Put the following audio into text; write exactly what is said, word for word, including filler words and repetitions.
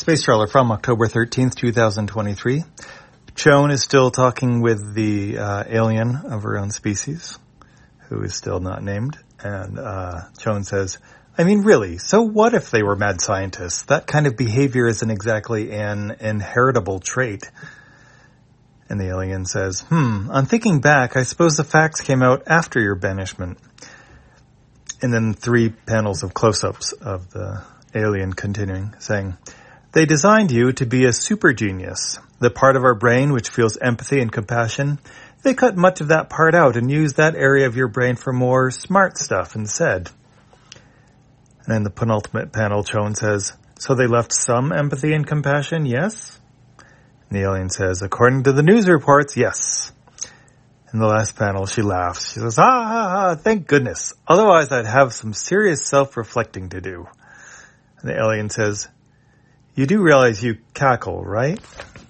Space Trawler from October thirteenth, twenty twenty-three. Chone is still talking with the uh, alien of her own species, who is still not named. And uh, Chone says, I mean, really, so what if they were mad scientists? That kind of behavior isn't exactly an inheritable trait. And the alien says, hmm, on thinking back, I suppose the facts came out after your banishment. And then three panels of close-ups of the alien continuing, saying, they designed you to be a super genius. The part of our brain which feels empathy and compassion, they cut much of that part out and used that area of your brain for more smart stuff instead. And then the penultimate panel, Chone says, so they left some empathy and compassion, yes? And the alien says, according to the news reports, yes. In the last panel, she laughs. She says, ah, ah, ah, thank goodness. Otherwise, I'd have some serious self-reflecting to do. And the alien says, you do realize you cackle, right?